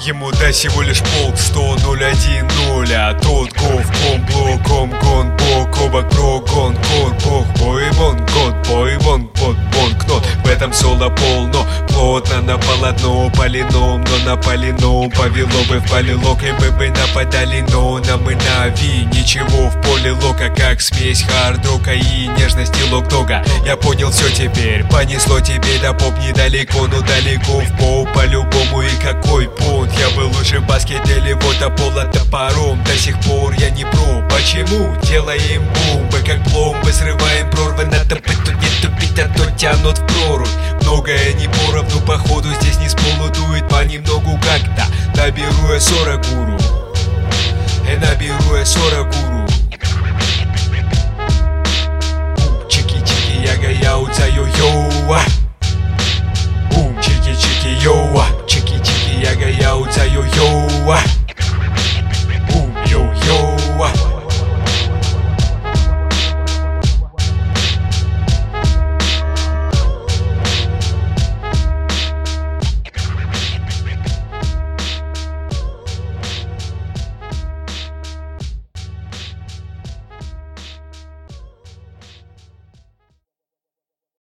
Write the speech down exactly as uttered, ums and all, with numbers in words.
Ему дай всего лишь полк сто ноль один ноль, а тот гов ком блоком гон бок обок прогон код бог бойбон год бойбон под бон кнот. В этом соло полно, плотно на полотно полином, но на полином повело бы в полилок, и мы бы нападали, но нам мы на ви. Ничего в поле лока, как смесь хард-рока и нежности лок-дога. Я понял все теперь, понесло тебе до поп недалеко, но далеко в поп по-любому. И какой понт, я был лучше в баскете вот а пола топором. До сих пор я не про, почему делаем бомбы, как пломбы, срываем прорвы. Надо быть тут не тупить, а то тянут в прорубь. Многое не поровну, походу здесь не с полу дует понемногу как-то. Наберу я сорок гуру, и наберу я сорок гуру. Чики-чики, яга-яу-ца-йо-йоу. Бум, чики-чики-йоу.